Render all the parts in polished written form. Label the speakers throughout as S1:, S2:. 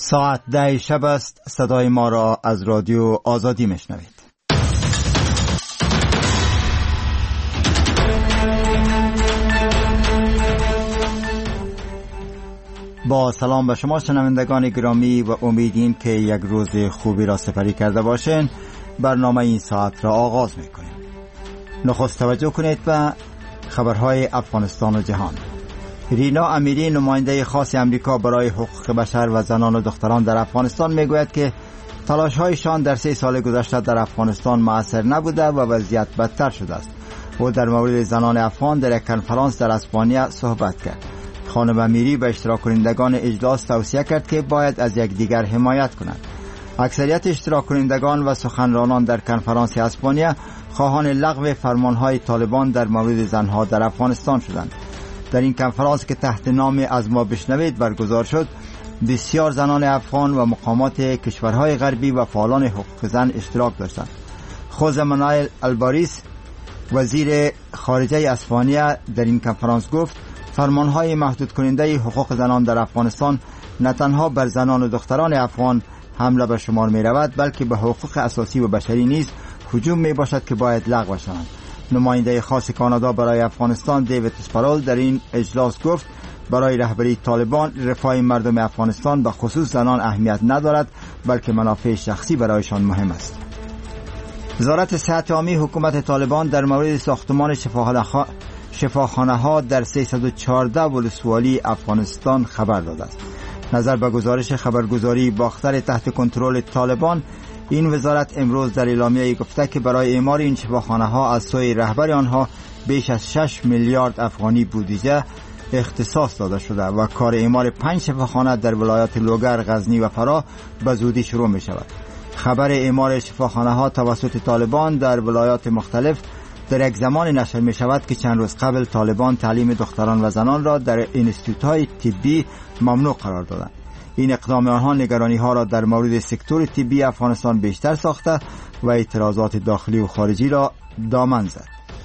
S1: ساعت 10 شب است. صدای ما را از رادیو آزادی میشنوید. با سلام به شما شنوندگان گرامی و امیدیم که یک روز خوبی را سپری کرده باشین. برنامه این ساعت را آغاز میکنیم. نخست توجه کنید به خبرهای افغانستان و جهان. رینا امیری، نماینده خاص امریکا برای حقوق بشر و زنان و دختران در افغانستان، میگوید که تلاش‌هایشان در 3 سال گذشته در افغانستان مؤثر نبوده و وضعیت بدتر شده است. او در مورد زنان افغان در یک کنفرانس در اسپانیا صحبت کرد. خانم امیری به اشتراک کنندگان اجلاس توصیه کرد که باید از یکدیگر حمایت کنند. اکثریت اشتراک کنندگان و سخنرانان در کنفرانس اسپانیا خواهان لغو فرمانهای طالبان در مورد زنها در افغانستان شدند. در این کنفرانس که تحت نام از ما بشنوید برگزار شد، بسیار زنان افغان و مقامات کشورهای غربی و فعالان حقوق زن اشتراک داشتند. خوزه منائل الباریس، وزیر خارجه اسپانیا، در این کنفرانس گفت فرمانهای محدود کننده حقوق زنان در افغانستان نه تنها بر زنان و دختران افغان حمله به شمار می رود، بلکه به حقوق اساسی و بشری نیز هجوم می باشد که باید لغو شوند. نماینده خاص کانادا برای افغانستان دیوید اسپارول در این اجلاس گفت برای رهبری طالبان رفاه مردم افغانستان به خصوص زنان اهمیت ندارد، بلکه منافع شخصی برایشان مهم است. وزارت صحت عامه حکومت طالبان در مورد ساختمان شفاخانه ها در 314 ولسوالی افغانستان خبر داده است. نظر به گزارش خبرگزاری باختر تحت کنترل طالبان، این وزارت امروز در اعلامیه گفته که برای اعمار این شفاخانه ها از سوی رهبر آنها بیش از 6 میلیارد افغانی بودجه اختصاص داده شده و کار اعمار 5 شفاخانه در ولایات لوگر، غزنی و فرا به زودی شروع می شود. خبر اعمار شفاخانه ها توسط طالبان در ولایات مختلف در یک زمان نشر می شود که چند روز قبل طالبان تعلیم دختران و زنان را در انستیتوت‌های طبی ممنوع قرار دادند. این اقدام آنها نگرانی ها را در مورد سکتور طبی افغانستان بیشتر ساخته و اعتراضات داخلی و خارجی را دامن زد.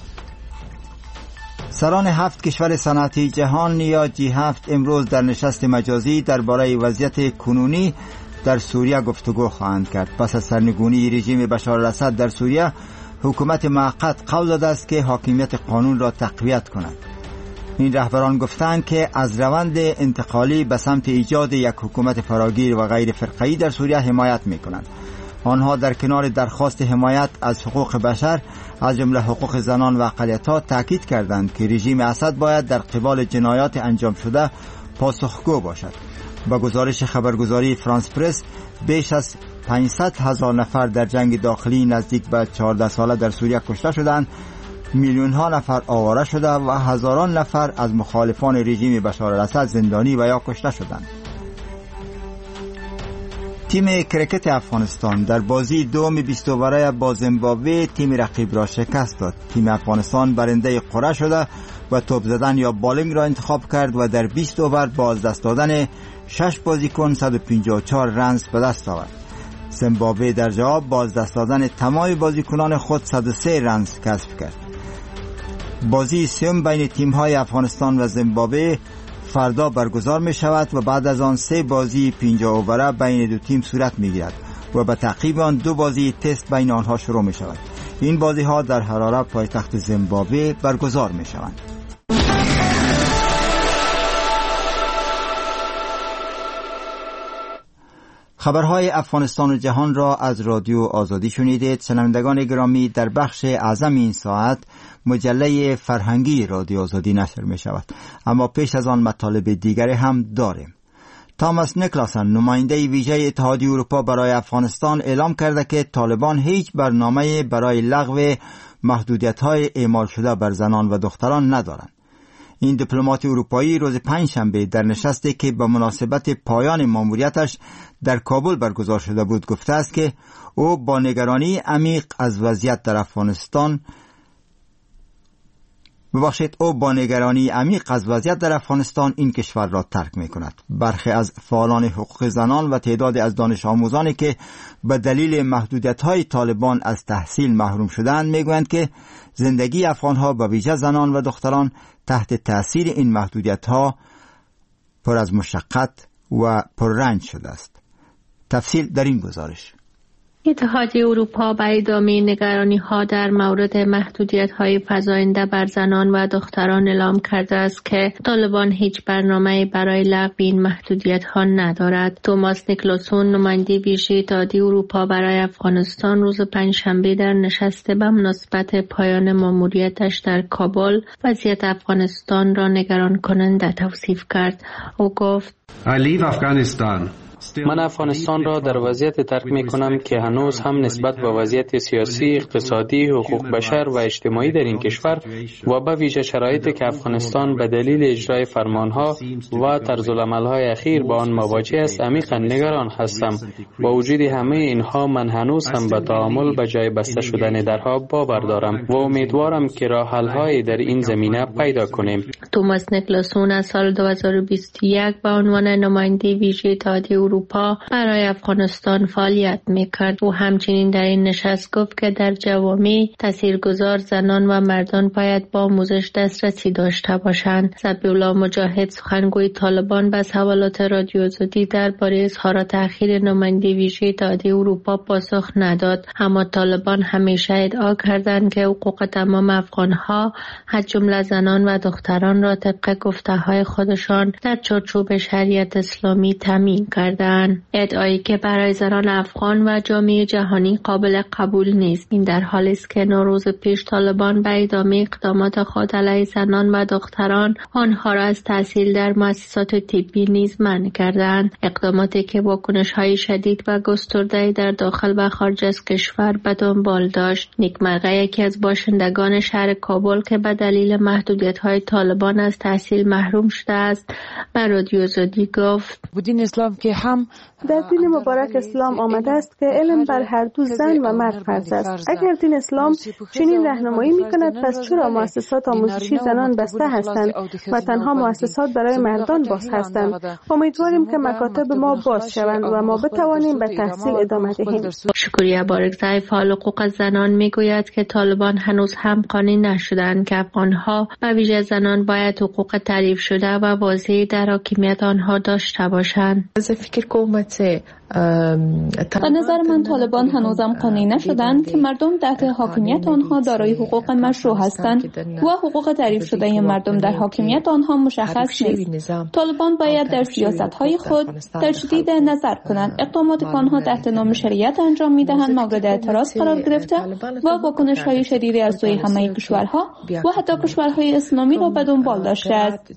S1: سران 7 کشور صنعتی جهان یا G7 امروز در نشست مجازی درباره وضعیت کنونی در سوریه گفتگو خواهند کرد. پس از سرنگونی رژیم بشار الاسد در سوریه، حکومت موقت قول داده است که حاکمیت قانون را تقویت کند. این رهبران گفتند که از روند انتقالی به سمت ایجاد یک حکومت فراگیر و غیر فرقه‌ای در سوریه حمایت می‌کنند. آنها در کنار درخواست حمایت از حقوق بشر از جمله حقوق زنان و اقلیت‌ها تاکید کردند که رژیم اسد باید در قبال جنایات انجام شده پاسخگو باشد. با گزارش خبرگزاری فرانس پرس، بیش از 500,000 نفر در جنگ داخلی نزدیک به 14 ساله در سوریه کشته شدند، میلیون ها نفر آواره شده و هزاران نفر از مخالفان رژیم بشار الاسد زندانی و یا کشته شدند. تیم کرکت افغانستان در بازی دوم 20 اووره با زیمبابوه تیم رقیب را شکست داد. تیم افغانستان برنده قرعه شده و توپ زدن یا بالینگ را انتخاب کرد و در 20 اوور با از دست دادن 6 بازیکن 154 رنز به دست آورد. زیمبابوه در جواب با از دست دادن تمام بازیکنان خود 103 رنز کسب کرد. بازی سوم بین تیم‌های افغانستان و زیمبابوه فردا برگزار می شود و بعد از آن 3 بازی 50 اووره بین دو تیم صورت می گیرد و به تعقیب آن 2 بازی تست بین آنها شروع می شود. این بازی ها در حراره پایتخت زیمبابوه برگزار می شوند. خبرهای افغانستان و جهان را از رادیو آزادی شنیدید. شنوندگان گرامی، در بخش اعظم این ساعت مجله فرهنگی رادیو آزادی نشر می شود، اما پیش از آن مطالب دیگری هم داریم. تاماس نیکلاسن، نماینده ویژه اتحادیه اروپا برای افغانستان، اعلام کرده که طالبان هیچ برنامه برای لغو محدودیت‌های اعمال شده بر زنان و دختران ندارند. این دیپلمات اروپایی روز پنجشنبه در نشستی که به مناسبت پایان ماموریتش در کابل برگزار شده بود گفته است که او با نگرانی عمیق از وضعیت در افغانستان این کشور را ترک می کند. برخی از فعالان حقوق زنان و تعداد از دانش آموزانی که به دلیل محدودیت‌های طالبان از تحصیل محروم شدند میگویند که زندگی افغان‌ها به ویژه زنان و دختران تحت تأثیر این محدودیت‌ها پر از مشقت و پررنج شده است. تفصیل در این گزارش.
S2: اتحادیه اروپا برای ادامه نگرانی‌ها در مورد محدودیت‌های فزاینده بر زنان و دختران اعلام کرده است که طالبان هیچ برنامه‌ای برای لغو این محدودیت‌ها ندارد. توماس نیکلسون، نماینده ویژه اتحادیه اروپا برای افغانستان، روز پنجشنبه در نشست به مناسبت پایان مأموریتش در کابل وضعیت افغانستان را نگران کننده توصیف کرد. او گفت:
S3: من افغانستان را در وضعیت ترک می کنم که هنوز هم نسبت به وضعیت سیاسی، اقتصادی، حقوق بشر و اجتماعی در این کشور و به ویژه شرایطی که افغانستان به دلیل اجرای فرمانها و طرزالعمل‌های اخیر با آن مواجه است عمیقا نگران هستم. با وجود همه اینها من هنوز هم به تعامل به جای بسته شدن درها باور دارم و امیدوارم که راه حل‌هایی در این زمینه پیدا کنیم.
S2: توماس نیکلسون از سال 2021 به عنوان نماینده ویژه اتحادیه اروپا برای افغانستان فعالیت می‌کرد. او همچنین در این نشست گفت که در جوامع تاثیرگذار زنان و مردان باید با آموزش دسترسی داشته باشند. ذبیح‌الله مجاهد، سخنگوی طالبان، به سوالات رادیو آزادی درباره اظهار تأخیر نماینده ویژه اتحادیه اروپا پاسخ نداد، اما طالبان همیشه ادعا کردند که حقوق تمام افغان‌ها از جمله زنان و دختران را طبق گفته‌های خودشان در چارچوب شریعت اسلامی تامین کردند. ادعایی که برای زنان افغان و جامعه جهانی قابل قبول نیست. این در حالی است که روز پیش طالبان به ادامه اقدامات خود علیه زنان و دختران آنها را از تحصیل در مؤسسات طبی نیز منع کردند. اقداماتی که واکنش‌های شدید و گسترده در داخل و خارج از کشور به دنبال داشت. نیک مرغه، یکی از باشندگان شهر کابل که به دلیل محدودیت‌های طالبان از تحصیل محروم شده است، به رادیو آزادی گفت:
S4: دین اسلام که هم
S5: در دین مبارک اسلام آمده است که علم بر هر دو زن و مرد فرض است. اگر دین اسلام چنین راهنمایی می‌کند، پس چرا مؤسسات آموزشی زنان بسته هستند و تنها مؤسسات برای مردان باز هستند؟ امیدواریم که مکاتب ما باز شوند و ما بتوانیم به تحصیل ادامه دهیم.
S2: شکریه بارکزای، فعال حقوق زنان میگوید که طالبان هنوز هم قانع نشدند که افغان‌ها و ویژه زنان باید حقوق تعریف شده و واضحی در حاکمیت آنها داشته باشند.
S6: به نظر من طالبان هنوزم قانع نشدند که مردم تحت حاکمیت آنها دارای حقوق مشروع هستند و حقوق تعریف شده مردم در حاکمیت آنها مشخص نیست. طالبان باید در سیاست‌های خود تجدید نظر کنند. اقدامات که آنها تحت نام شریعت انجام می‌دهند مورد اعتراض قرار گرفته و واکنش‌های شدیدی از سوی همه کشورها و حتی کشورهای اسلامی را به دنبال داشته است.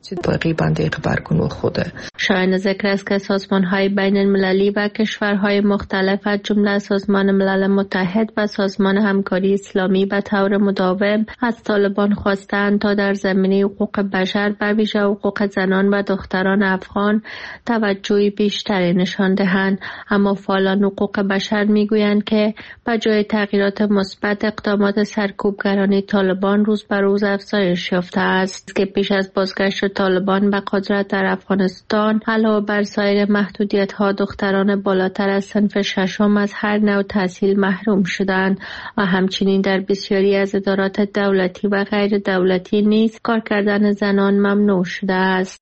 S2: شایان ذکر است که سازمان‌های بین‌المللی و کشورهای مختلف از جمله سازمان ملل متحد و سازمان همکاری اسلامی به طور مداوم از طالبان خواستند تا در زمینه حقوق بشر به ویژه حقوق زنان و دختران افغان توجهی بیشتری نشان دهند، اما فعالان حقوق بشر میگویند که به جای تغییرات مثبت اقدامات سرکوبگرانه طالبان روز به روز افزایش یافته است که پیش از بازگشت طالبان به قدرت در افغانستان علاوه بر سایر محدودیت‌ها دختران بالاتر از صنف ششم از هر نوع تحصیل محروم شدند و همچنین در بسیاری از ادارات دولتی و غیر دولتی نیز کار کردن زنان ممنوع شده است.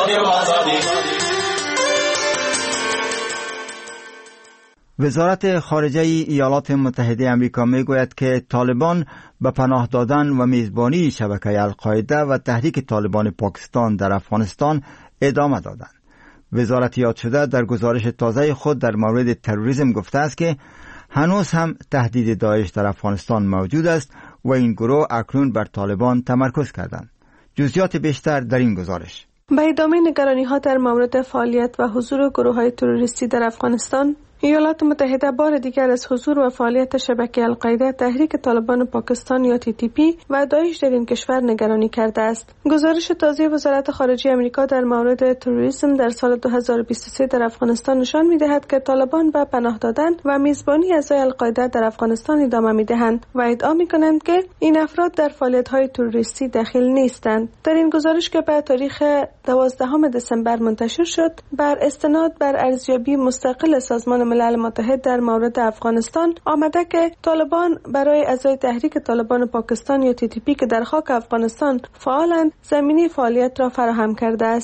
S1: وزارت خارجه ایالات متحده آمریکا میگوید که طالبان به پناه دادن و میزبانی شبکه القاعده و تحریک طالبان پاکستان در افغانستان ادامه دادند. وزارت یاد شده در گزارش تازه خود در مورد تروریسم گفته است که هنوز هم تهدید داعش در افغانستان موجود است و این گروه اکنون بر طالبان تمرکز کردند. جزئیات بیشتر در این گزارش.
S5: به ادامه نگرانی‌ها در مورد فعالیت و حضور گروه‌های تروریستی در افغانستان، ایالات متحده بار دیگر از حضور و فعالیت شبکه القاعده، تحریک طالبان پاکستان یا TTP و داعش در این کشور نگرانی کرده است. گزارش تازه وزارت خارجه آمریکا در مورد تروریسم در سال 2023 در افغانستان نشان می‌دهد که طالبان به پناه دادن و میزبانی اعضای القاعده در افغانستان ادامه می‌دهند و ادعا می‌کنند که این افراد در فعالیت‌های تروریستی دخیل نیستند. در این گزارش که به تاریخ 12 دسامبر منتشر شد، بر استناد بر ارزیابی مستقل سازمان ملل متحد در مورد افغانستان آمده که طالبان برای اعضای تحریک طالبان پاکستان یا TTP که در خاک افغانستان فعالند زمینه فعالیت را فراهم کرده است.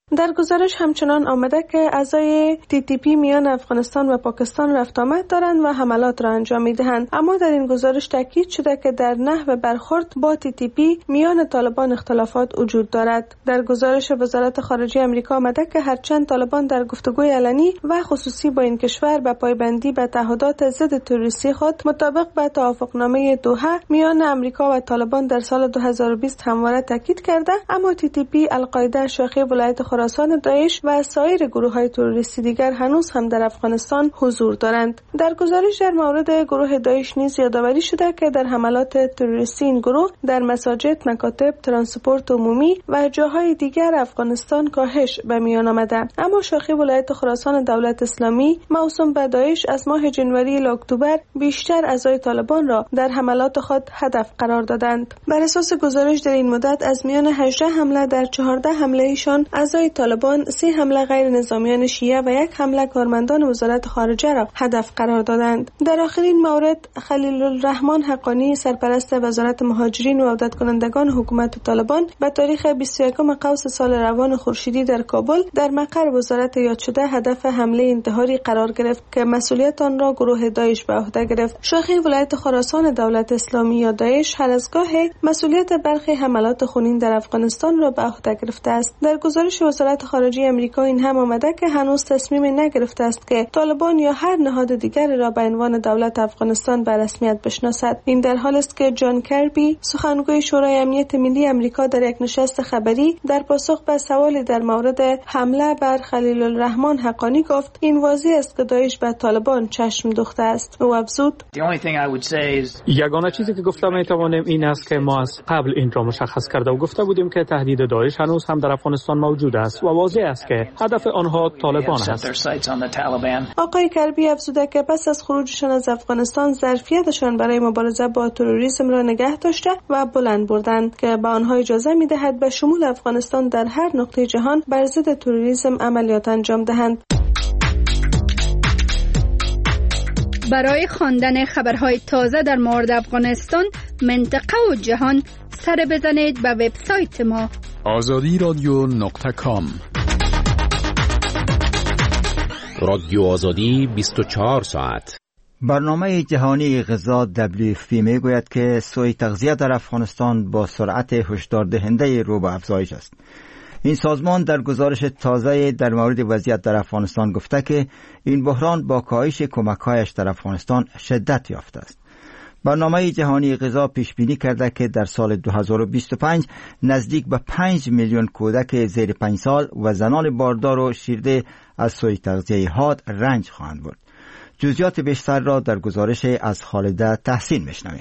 S5: در گزارش همچنان آمده که اعضای TTP میان افغانستان و پاکستان رفت آمد دارند و حملات را انجام میدهند، اما در این گزارش تاکید شده که در نحو برخورد با TTP میان طالبان اختلافات وجود دارد. در گزارش وزارت خارجه آمریکا آمده که هرچند طالبان در گفتگوی علنی و خصوصی با این کشور به پایبندی به تعهدات ضد تروریستی خود مطابق به توافقنامه دوحه میان آمریکا و طالبان در سال 2020 همواره تاکید کرده، اما TTP، القاعده، شاخه ولایت خراسان، داعش و سایر گروه‌های تروریستی دیگر هنوز هم در افغانستان حضور دارند. در گزارش در مورد گروه داعش نیز یادآوری شده که در حملات تروریستی این گروه در مساجد، مکاتب، ترانسپورت عمومی و جاهای دیگر افغانستان کاهش به میان آمده، اما شاخه ولایت خراسان دولت اسلامی موسوم به داعش از ماه جنوری الی اکتبر بیشتر اعضای طالبان را در حملات خود هدف قرار دادند. بر اساس گزارش در این مدت از میان 18 حمله در 14 حمله ایشان اعضای طالبان، 3 حمله غیر نظامیان شیعه و 1 حمله کارمندان وزارت خارجه را هدف قرار دادند. در آخرین مورد خلیل الرحمن حقانی، سرپرست وزارت مهاجرین و عودت کنندگان حکومت طالبان، به تاریخ 21 قوس سال روان خورشیدی در کابل در مقر وزارت یاد شده هدف حمله انتحاری قرار گرفت که مسئولیت آن را گروه داعش به عهده گرفت. شاخه ولایت خراسان دولت اسلامی یا داعش هر از گاه مسئولیت برخی حملات خونین در افغانستان را به عهده گرفته است. در گزارش وزارت خارجه آمریکا این هم آمده که هنوز تصمیم نگرفته است که طالبان یا هر نهاد دیگری را به عنوان دولت افغانستان به رسمیت بشناسد. این در حالی است که جان کربی، سخنگوی شورای امنیت ملی آمریکا، در یک نشست خبری در پاسخ به سوالی در مورد حمله بر خلیل الرحمن حقانی گفت این واضح است که داعش به طالبان چشم دوخته است. او افزود:
S4: یگانه چیزی که گفته میتوانیم این است که ما از قبل این را مشخص کرده و گفته بودیم که تهدید داعش هنوز هم در افغانستان موجود است و واضح است که هدف آنها طالبان است.
S5: آقای کربی افزوده که پس از خروجشان از افغانستان ظرفیتشان برای مبارزه با تروریسم را نگه داشته و بلند بردند که به آنها اجازه می‌دهد به شمول افغانستان در هر نقطه جهان بر ضد تروریسم عملیات انجام دهند.
S7: برای خواندن خبرهای تازه در مورد افغانستان، منطقه و جهان، سر بزنید به وبسایت ما
S8: azadiradio.com. رادیو آزادی 24 ساعت.
S1: برنامه جهانی غذا WFP میگوید که سوء تغذیه در افغانستان با سرعت هشدار دهنده رو به افزایش است. این سازمان در گزارش تازه در مورد وضعیت در افغانستان گفته که این بحران با کاهش کمک‌هایش در افغانستان شدت یافته است. برنامه جهانی غذا پیش بینی کرده که در سال 2025 نزدیک به 5 میلیون کودک زیر 5 سال و زنان باردار و شیرده از سوء تغذیه حاد رنج خواهند برد. جزئیات بیشتر را در گزارش از خالده تحسین میشنویم.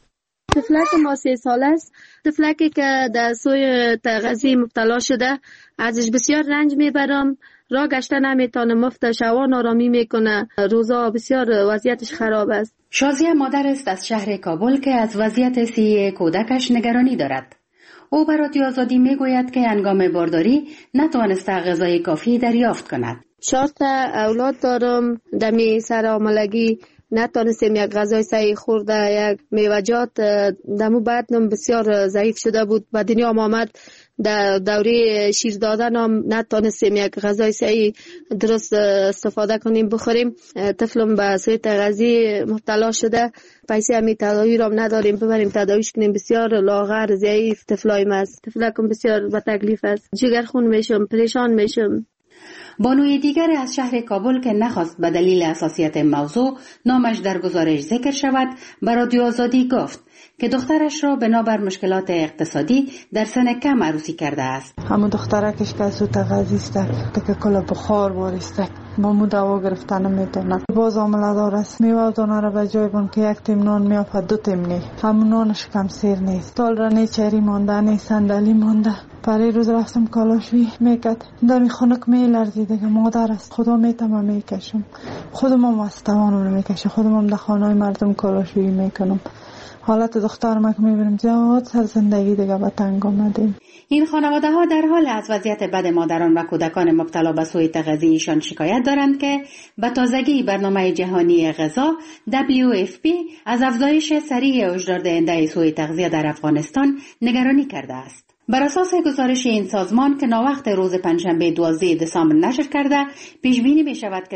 S2: طفلک ما 3 ساله است. طفلکی که در سوء تغذیه مبتلا شده، ازش بسیار رنج میبرم، راه گشته نمیتونه، مفت شوا نارامی میکنه، روزا بسیار وضعیتش خراب است.
S9: شازیه مادر است از شهر کابل که از وضعیت صحی کودکش نگرانی دارد. او به رادیو آزادی میگوید که هنگام بارداری نتوانسته غذای کافی دریافت کند.
S2: 4 اولاد دارم، دمی سر آملگی نتونستیم یک غذای صحیح خورده، یک میوجات دمو بدنم بسیار ضعیف شده بود. به دنیا آمد در دوره شیر دادن هم نتونستیم یک غذای صحیح درست استفاده کنیم بخوریم. طفلم به سوء تغذیه مبتلا شده، پیسه همی تداوی را نداریم ببریم تداویش کنیم. بسیار لاغر ضعیف طفلایم است. طفلکم بسیار به تکلیف است، جگرخون میشم، پریشان میشم.
S9: بانوی دیگر از شهر کابل که نخواست به دلیل حساسیت موضوع نامش در گزارش ذکر شود، به رادیو آزادی گفت که دخترش را بنابر مشکلات اقتصادی در سن کم عروسی کرده است.
S10: همون دخترکش که سوء تغذیه است که کلا بخار واریسته، با مو دوا گرفتن نمیتونه، باز عمله دار است. میوه و دانه را به جای بون که یک تیم نان میافد 2 تیم نی، همون نانش کم سیر نیست، تال را نی چری مانده نی صندلی مانده. برای روز رفتم کالاشوی میکرد، دمی خنک میلرزید که مادر است، خدا میتم میکشم، خودم هم از توانم میکشم، خودم هم در خانه مردم کالاشوی میکنم. حالت دخترم که میبینم زیاد سر زندگی دیگه به تنگ آمدیم.
S9: این خانواده ها در حال از وضعیت بد مادران و کودکان مبتلا به سوء تغذیه ایشان شکایت دارند که به تازگی برنامه جهانی غذا WFP از افزایش سریع هشدار دهنده سوء تغذیه در افغانستان نگرانی کرده است. بر اساس گزارش این سازمان که ناوقت روز پنجشنبه 12 دسامبر نشر کرده، پیش بینی می شود که